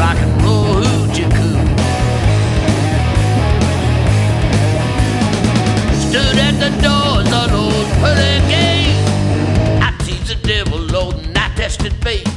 rock and roll hoochie coo. Stood at the doors of those pearly gates. I teased the devil, Lord, and I tested fate.